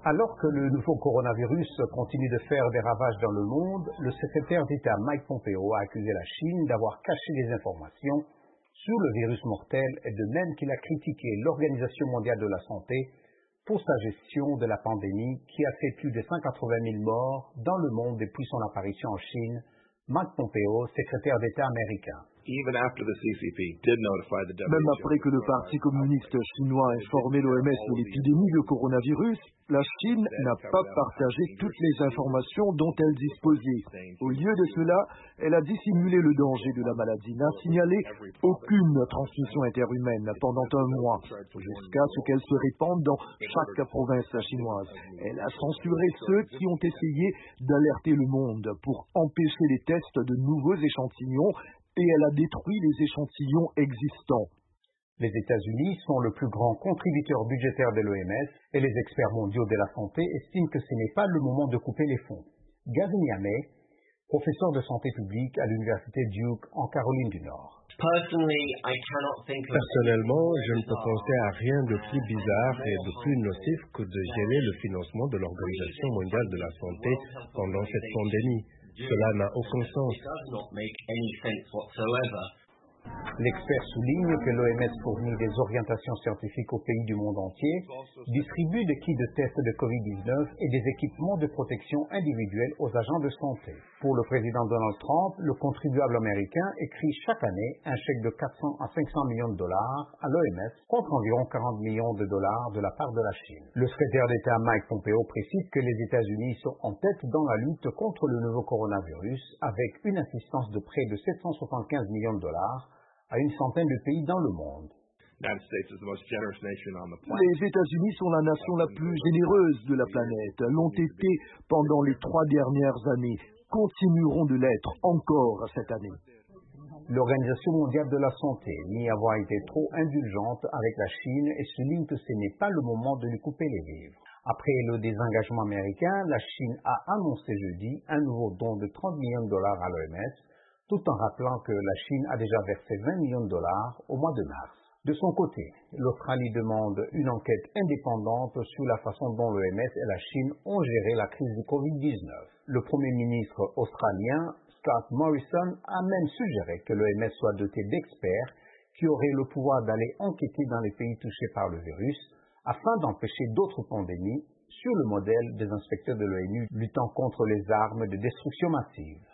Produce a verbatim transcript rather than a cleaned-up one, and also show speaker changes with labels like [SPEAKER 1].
[SPEAKER 1] Alors que le nouveau coronavirus continue de faire des ravages dans le monde, le secrétaire d'État Mike Pompeo a accusé la Chine d'avoir caché des informations sur le virus mortel et de même qu'il a critiqué l'Organisation mondiale de la santé pour sa gestion de la pandémie qui a fait plus de cent quatre-vingt mille morts dans le monde depuis son apparition en Chine. Mike Pompeo, secrétaire d'État américain.
[SPEAKER 2] Même après que le Parti communiste chinois a informé l'O M S de l'épidémie de coronavirus, la Chine n'a pas partagé toutes les informations dont elle disposait. Au lieu de cela, elle a dissimulé le danger de la maladie, n'a signalé aucune transmission interhumaine pendant un mois, jusqu'à ce qu'elle se répande dans chaque province chinoise. Elle a censuré ceux qui ont essayé d'alerter le monde pour empêcher les tests de nouveaux échantillons et elle a détruit les échantillons existants.
[SPEAKER 1] Les États-Unis sont le plus grand contributeur budgétaire de l'O M S et les experts mondiaux de la santé estiment que ce n'est pas le moment de couper les fonds. Gavin Yamey, professeur de santé publique à l'université Duke en Caroline du Nord.
[SPEAKER 3] Personnellement, je ne peux penser à rien de plus bizarre et de plus nocif que de geler le financement de l'Organisation mondiale de la santé pendant cette pandémie. Cela n'a aucun sens.
[SPEAKER 1] L'expert souligne que l'O M S fournit des orientations scientifiques aux pays du monde entier, distribue des kits de tests de covid dix-neuf et des équipements de protection individuelle aux agents de santé. Pour le président Donald Trump, le contribuable américain écrit chaque année un chèque de quatre cents à cinq cents millions de dollars à l'O M S contre environ quarante millions de dollars de la part de la Chine. Le secrétaire d'État Mike Pompeo précise que les États-Unis sont en tête dans la lutte contre le nouveau coronavirus avec une assistance de près de sept cent soixante-quinze millions de dollars à une centaine de pays dans le monde.
[SPEAKER 2] Les États-Unis sont la nation la plus généreuse de la planète, l'ont été pendant les trois dernières années, continueront de l'être encore cette année.
[SPEAKER 1] L'Organisation mondiale de la santé nie avoir été trop indulgente avec la Chine et souligne que ce n'est pas le moment de lui couper les vivres. Après le désengagement américain, la Chine a annoncé jeudi un nouveau don de trente millions de dollars à l'O M S, tout en rappelant que la Chine a déjà versé vingt millions de dollars au mois de mars. De son côté, l'Australie demande une enquête indépendante sur la façon dont l'O M S et la Chine ont géré la crise du covid dix-neuf. Le Premier ministre australien, Scott Morrison, a même suggéré que l'O M S soit doté d'experts qui auraient le pouvoir d'aller enquêter dans les pays touchés par le virus afin d'empêcher d'autres pandémies sur le modèle des inspecteurs de l'O N U luttant contre les armes de destruction massive.